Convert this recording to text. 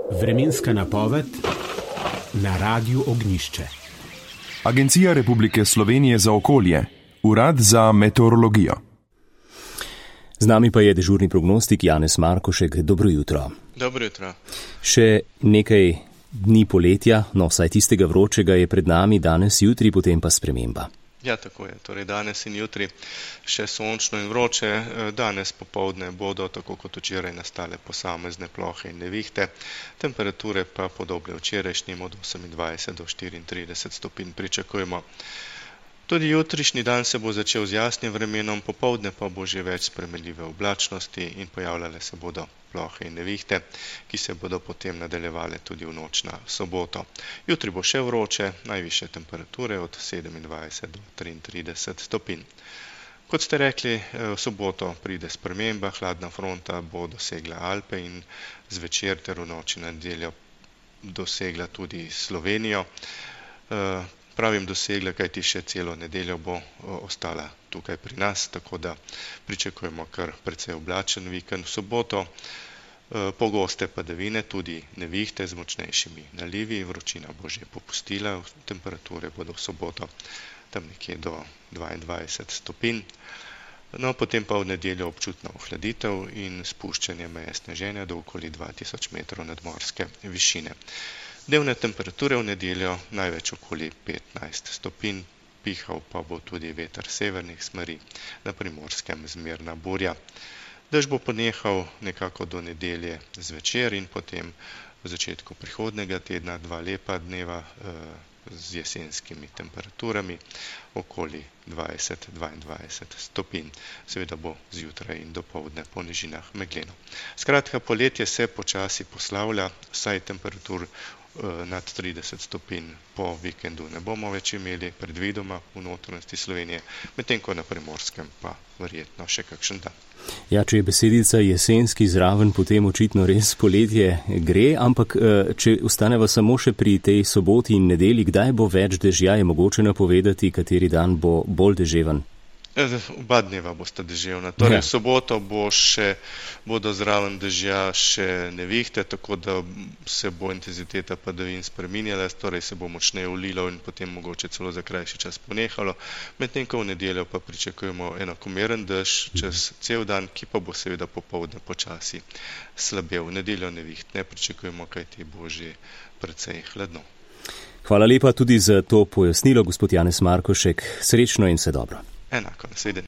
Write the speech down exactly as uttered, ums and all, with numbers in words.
Vremenska napoved na Radiu Ognjišče. Agencija Republike Slovenije za okolje, Urad za meteorologijo. Z nami pa je dežurni prognostik Janez Markošek. Dobro jutro. Dobro jutro. Še nekaj dni poletja, no vsaj tistega vročega je pred nami, danes, jutri, potem pa sprememba. Ja, tako je. Torej danes in jutri še sončno in vroče. Danes popoldne bodo, tako kot včeraj, nastale posamezne plohe in nevihte. Temperature pa podobne včerajšnjim, od osemindvajset do štiriintrideset stopinj pričakujemo. Tudi jutrišnji dan se bo začel z jasnim vremenom, popoldne pa bo že več spremenljive oblačnosti in pojavljale se bodo plohe in nevihte, ki se bodo potem nadaljevale tudi v noč na soboto. Jutri bo še vroče, najvišje temperature od sedemindvajset do triintrideset stopinj. Kot ste rekli, v soboto pride sprememba, hladna fronta bo dosegla Alpe in zvečer ter v noči na nedeljo dosegla tudi Slovenijo. Pravim dosegla, kajti še celo nedeljo bo ostala tukaj pri nas, tako da pričakujemo kar precej oblačen vikend. V soboto pogoste padavine, tudi nevihte z močnejšimi nalivi, vročina bo že popustila, temperature bodo v soboto tam nekje do dvaindvajset stopinj. No, potem pa v nedeljo občutna ohladitev in spuščanje meje sneženja do okoli dva tisoč metrov nadmorske višine. Dnevne temperature v nedeljo največ okoli petnajst stopinj, pihal pa bo tudi veter severnih smeri, na Primorskem zmerna burja. Dež bo ponehal nekako do nedelje zvečer in potem v začetku prihodnega tedna dva lepa dneva z jesenskimi temperaturami okoli dvajset do dvaindvajset stopinj. Seveda bo zjutraj in dopoldne po nižinah megleno. Skratka, poletje se počasi poslavlja, saj temperatur nad trideset stopinj po vikendu ne bomo več imeli, predvidoma v notranjosti Slovenije, medtem ko na Primorskem pa verjetno še kakšen dan. Ja, če je besedica jesenski zraven, potem očitno res poletje gre, ampak če ostaneva samo še pri tej soboti in nedelji, kdaj bo več dežja, je mogoče napovedati, kateri dan bo bolj deževen? Oba dneva bosta deževna. Torej, v soboto bo še, bodo zraven dežja še nevihte, tako da se bo intenziteta padavin spreminjala, torej se bo močneje ulilo in potem mogoče celo za krajši čas ponehalo. Medtem ko v nedeljo pa pričakujemo enakomeren dež čez cel dan, ki pa bo seveda popoldne počasi slabel. V nedeljo neviht ne pričakujemo, kajti bo že precej hladno. Hvala lepa tudi za to pojasnilo, gospod Janez Markošek. Srečno in vse dobro. Enako, nasvidenje.